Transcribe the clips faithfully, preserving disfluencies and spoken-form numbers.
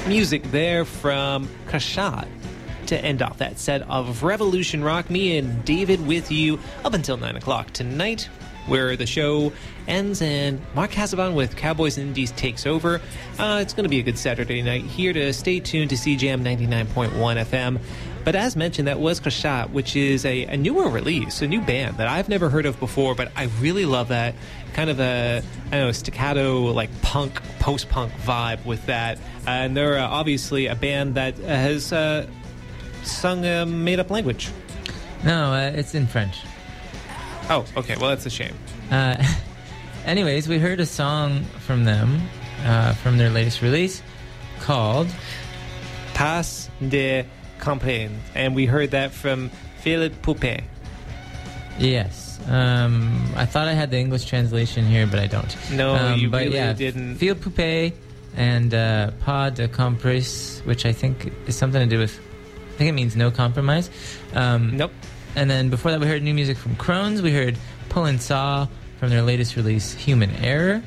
music there from Kashat to end off that set of Revolution Rock. Me and David with you up until nine o'clock tonight, where the show ends and Mark Hasabon with Cowboys and Indies takes over. Uh, it's going to be a good Saturday night here to stay tuned to C J M ninety-nine point one F M. But as mentioned, that was Kashat, which is a, a newer release, a new band that I've never heard of before, but I really love that kind of a, I don't know, staccato, like punk, post-punk vibe with that. Uh, and they're uh, obviously a band that has uh, sung a made-up language. No, uh, it's in French. Oh, okay. Well, that's a shame. Uh, anyways, we heard a song from them, uh, from their latest release, called Pas de Comprendre. And we heard that from Philippe Poupin. Yes. Um, I thought I had the English translation here, but I don't. No, um, you but really yeah, didn't. Philippe Poupin and uh, Pas de Compromise, which I think is something to do with, I think it means no compromise. Um, nope. And then before that, we heard new music from Crohn's. We heard Pull and Saw from their latest release, Human Error.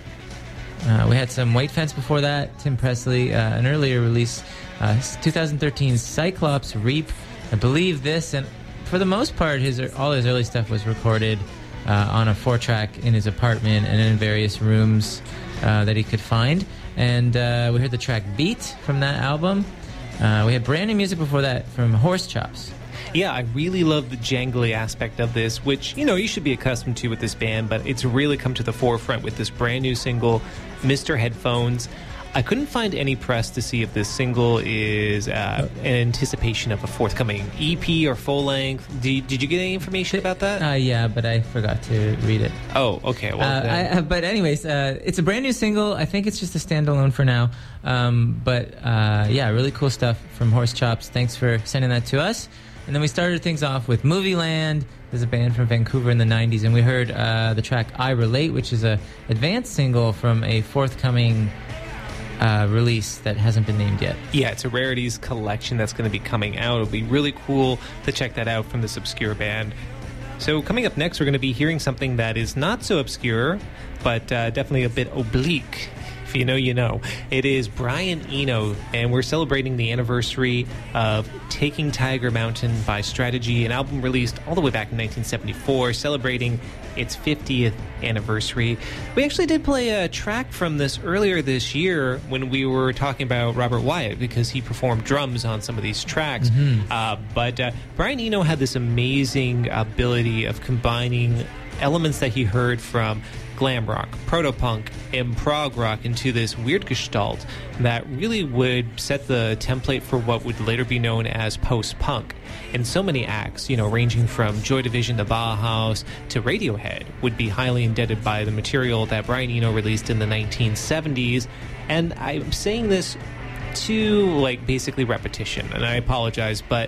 Uh, we had some White Fence before that, Tim Presley, uh, an earlier release, uh, twenty thirteen Cyclops Reap. I believe this, and for the most part, his all his early stuff was recorded uh, on a four-track in his apartment and in various rooms uh, that he could find. And uh, we heard the track Beat from that album. Uh, we had brand new music before that from Horse Chops. Yeah, I really love the jangly aspect of this, which, you know, you should be accustomed to with this band, but it's really come to the forefront with this brand new single, Mister Headphones. I couldn't find any press to see if this single is uh, an anticipation of a forthcoming E P or full length. Did, did you get any information about that? Uh, yeah, but I forgot to read it. Oh, okay. Well, uh, I, uh, but anyways, uh, it's a brand new single. I think it's just a standalone for now. Um, but uh, yeah, really cool stuff from Horse Chops. Thanks for sending that to us. And then we started things off with Movie Land. There's a band from Vancouver in the nineties, and we heard uh, the track I Relate, which is a advanced single from a forthcoming uh, release that hasn't been named yet. Yeah, it's a rarities collection that's going to be coming out. It'll be really cool to check that out from this obscure band. So coming up next, we're going to be hearing something that is not so obscure, but uh, definitely a bit oblique. If you know, you know. It is Brian Eno, and we're celebrating the anniversary of Taking Tiger Mountain by Strategy, an album released all the way back in nineteen seventy-four, celebrating its fiftieth anniversary. We actually did play a track from this earlier this year when we were talking about Robert Wyatt, because he performed drums on some of these tracks. Mm-hmm. Uh, but uh, Brian Eno had this amazing ability of combining elements that he heard from glam rock, proto-punk, and prog rock into this weird gestalt that really would set the template for what would later be known as post-punk. And so many acts, you know, ranging from Joy Division to Bauhaus to Radiohead, would be highly indebted by the material that Brian Eno released in the nineteen seventies. And I'm saying this to, like, basically repetition, and I apologize, but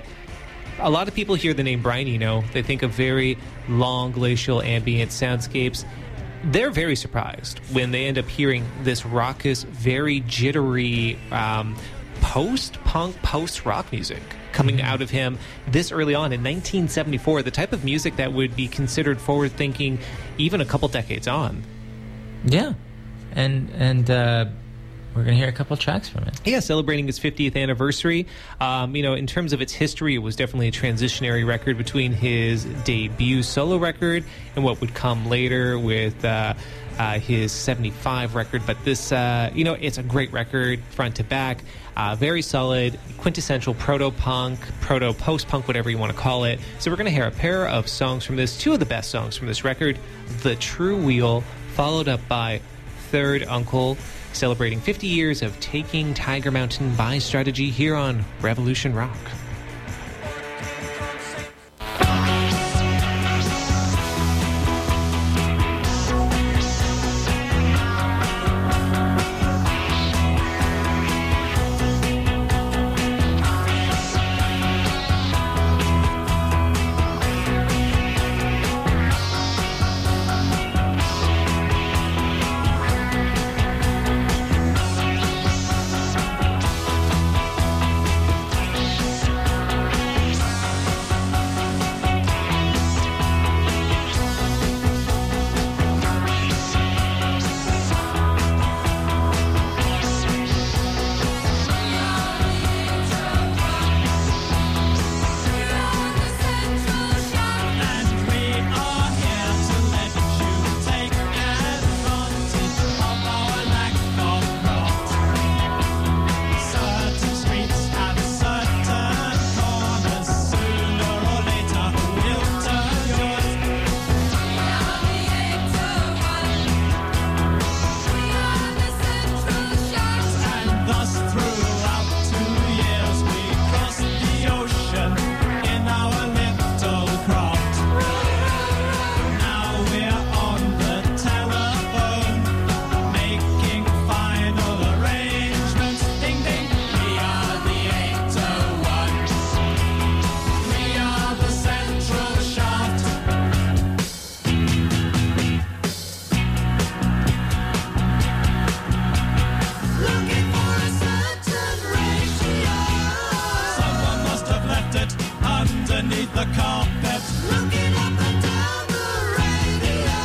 a lot of people hear the name Brian Eno, they think of very long glacial ambient soundscapes. They're very surprised when they end up hearing this raucous, very jittery um, post-punk, post-rock music coming out of him this early on in nineteen seventy-four, the type of music that would be considered forward-thinking even a couple decades on. Yeah, and and uh, we're going to hear a couple tracks from it. Yeah, celebrating its fiftieth anniversary. Um, you know, in terms of its history, it was definitely a transitionary record between his debut solo record and what would come later with uh, uh, his seventy-five record. But this, uh, you know, it's a great record, front to back. Uh, very solid, quintessential proto-punk, proto-post-punk, whatever you want to call it. So we're going to hear a pair of songs from this, two of the best songs from this record, The True Wheel, followed up by Third Uncle, celebrating fifty years of Taking Tiger Mountain by Strategy here on Revolution Rock. Thank the carpet. Looking up and down the radio.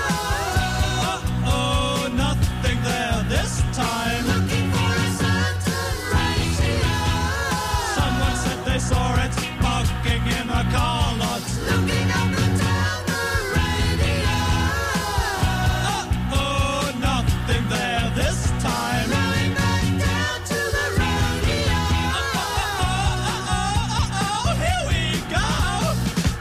Uh-oh, nothing there this time. Looking for a certain ratio. Someone said they saw it parking in a car lot. Looking up and down the radio. Uh-oh, nothing there this time. Rowing back down to the rodeo. Uh-oh, uh-oh, uh-oh, here we go.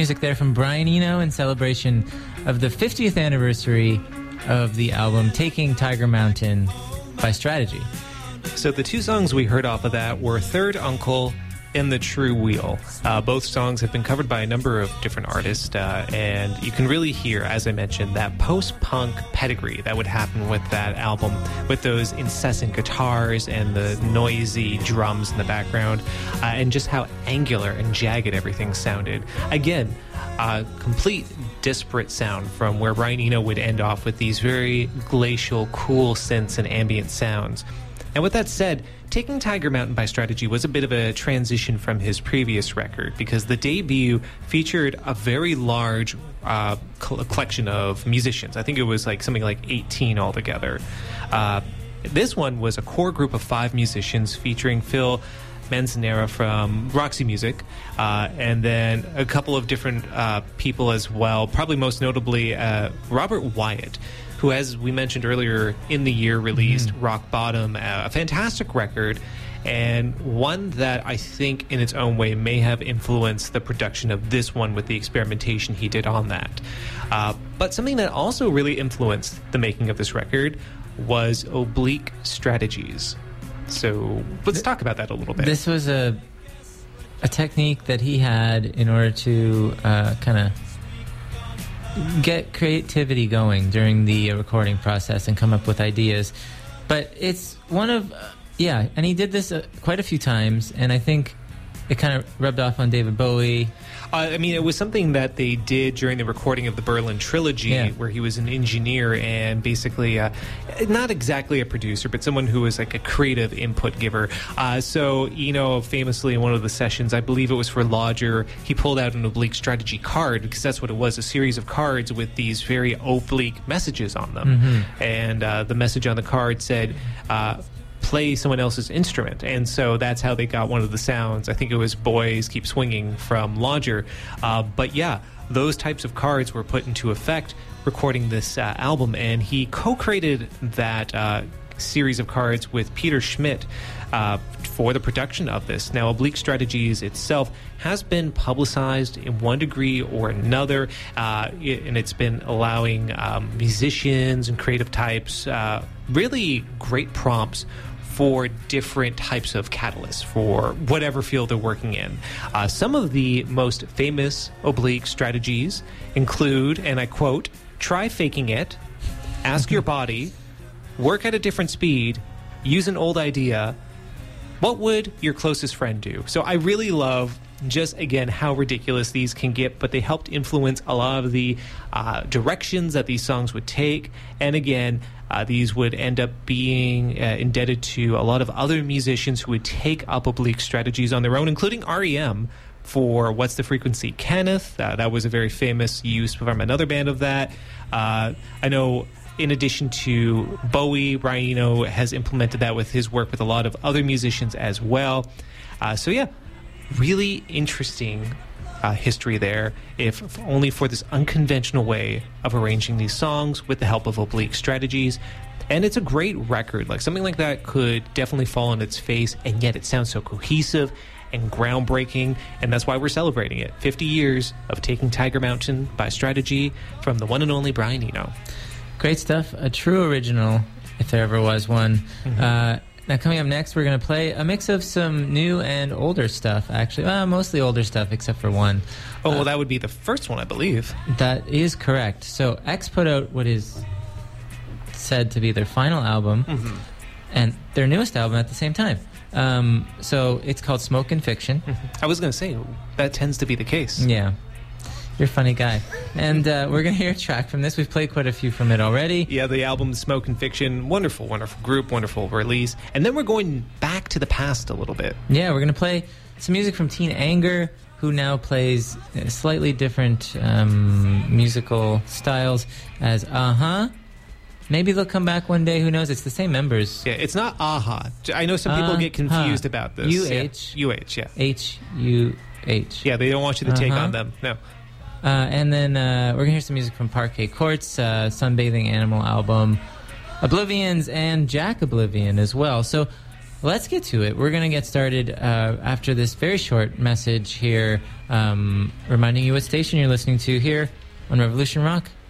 music there from Brian Eno in celebration of the fiftieth anniversary of the album Taking Tiger Mountain by Strategy. So the two songs we heard off of that were Third Uncle and The True Wheel. Uh, both songs have been covered by a number of different artists, uh, and you can really hear, as I mentioned, that post-punk pedigree that would happen with that album, with those incessant guitars and the noisy drums in the background, uh, and just how angular and jagged everything sounded. Again, a complete disparate sound from where Brian Eno would end off with these very glacial, cool synths and ambient sounds. And with that said, Taking Tiger Mountain by Strategy was a bit of a transition from his previous record because the debut featured a very large uh, collection of musicians. I think it was like something like eighteen altogether. Uh, this one was a core group of five musicians featuring Phil Manzanera from Roxy Music, uh, and then a couple of different uh, people as well, probably most notably uh, Robert Wyatt, who, as we mentioned earlier, in the year released mm. Rock Bottom, a fantastic record, and one that I think in its own way may have influenced the production of this one with the experimentation he did on that. Uh, but something that also really influenced the making of this record was Oblique Strategies. So let's talk about that a little bit. This was a a technique that he had in order to uh, kind of get creativity going during the recording process and come up with ideas. But it's one of, uh, yeah, and he did this uh, quite a few times, and I think it kind of rubbed off on David Bowie. Uh, I mean, it was something that they did during the recording of the Berlin Trilogy, yeah. where he was an engineer and basically uh, not exactly a producer, but someone who was like a creative input giver. Uh, so, you know, famously in one of the sessions, I believe it was for Lodger, he pulled out an Oblique Strategy card, because that's what it was, a series of cards with these very oblique messages on them. Mm-hmm. And uh, the message on the card said, uh, play someone else's instrument, and so that's how they got one of the sounds. I think it was Boys Keep Swinging from Lodger. Uh, but yeah, those types of cards were put into effect recording this uh, album, and he co-created that uh, series of cards with Peter Schmidt uh, for the production of this. Now, Oblique Strategies itself has been publicized in one degree or another, uh, and it's been allowing um, musicians and creative types uh, really great prompts for different types of catalysts for whatever field they're working in. Uh, some of the most famous Oblique Strategies include, and I quote, try faking it, ask your body, work at a different speed, use an old idea, what would your closest friend do? So I really love just, again, how ridiculous these can get, but they helped influence a lot of the uh, directions that these songs would take. And again, uh, these would end up being uh, indebted to a lot of other musicians who would take up Oblique Strategies on their own, including R E M for What's the Frequency, Kenneth. Uh, that was a very famous use from another band of that. Uh, I know in addition to Bowie, Brian Eno has implemented that with his work with a lot of other musicians as well. Uh, so yeah, really interesting uh, history there, if only for this unconventional way of arranging these songs with the help of Oblique Strategies. And it's a great record. Like, something like that could definitely fall on its face, and yet it sounds so cohesive and groundbreaking, and that's why we're celebrating it. fifty years of Taking Tiger Mountain by Strategy from the one and only Brian Eno. Great stuff. A true original, if there ever was one. Mm-hmm. Uh, now, coming up next, we're going to play a mix of some new and older stuff, actually. Well, mostly older stuff, except for one. Oh, uh, well, that would be the first one, I believe. That is correct. So, X put out what is said to be their final album, mm-hmm. and their newest album at the same time. Um, so, it's called Smoke and Fiction. Mm-hmm. I was going to say, that tends to be the case. Yeah. You're a funny guy. And uh, we're going to hear a track from this. We've played quite a few from it already. Yeah, the album Smoke and Fiction, wonderful, wonderful group, wonderful release. And then we're going back to the past a little bit. Yeah, we're going to play some music from Teen Anger, who now plays slightly different um, musical styles as Uh-Huh. Maybe they'll come back one day. Who knows? It's the same members. Yeah, it's not Aha. I know some people uh, get confused huh. about this. U H. Yeah. U H, yeah. H U H. Yeah, they don't want you to uh-huh. take on them. No. Uh, and then uh, we're going to hear some music from Parquet Courts, uh, Sunbathing Animal album, Oblivions, and Jack Oblivion as well. So let's get to it. We're going to get started uh, after this very short message here, um, reminding you what station you're listening to here on Revolution Rock.